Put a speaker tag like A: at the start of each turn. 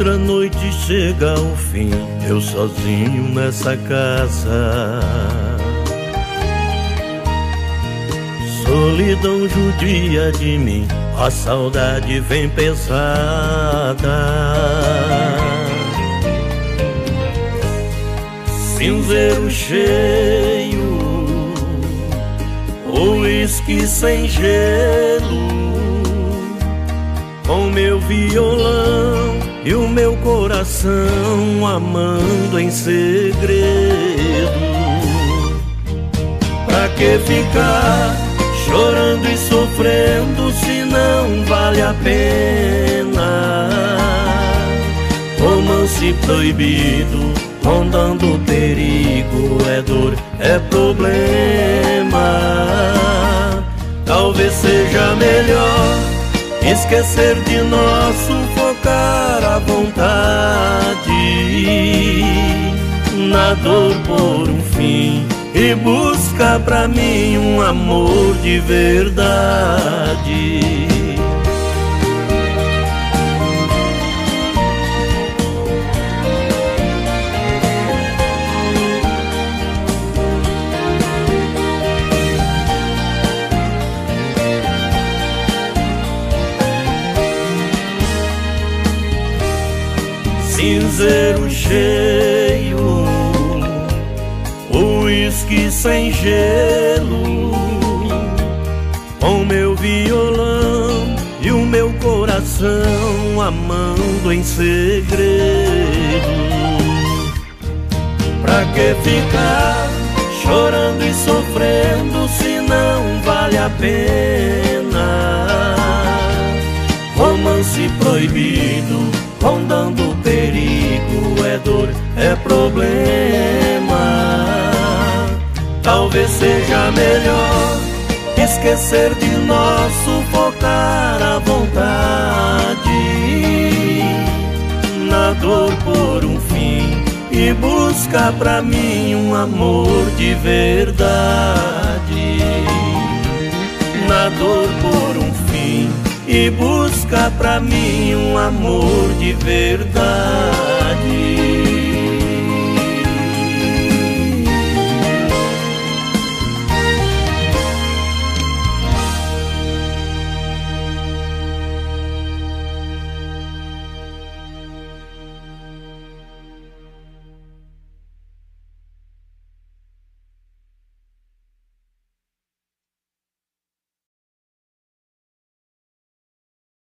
A: outra noite chega ao fim, eu sozinho nessa casa. Solidão judia de mim, a saudade vem pesada. Cinzeiro cheio, uísque sem gelo, com meu violão e o meu coração amando em segredo. Pra que ficar chorando e sofrendo se não vale a pena? Romance proibido, rondando perigo, é dor, é problema. Talvez seja melhor esquecer de nós, sufocar a vontade na dor por um fim e buscar pra mim um amor de verdade. Cinzeiro cheio, uísque sem gelo, com meu violão e o meu coração amando em segredo. Pra que ficar chorando e sofrendo se não vale a pena? Romance proibido, rondando perigo, é dor, é problema. Talvez seja melhor esquecer de nós, sufocar a vontade na dor por um fim e buscar pra mim um amor de verdade. Na dor por um fim e busca pra mim um amor de verdade.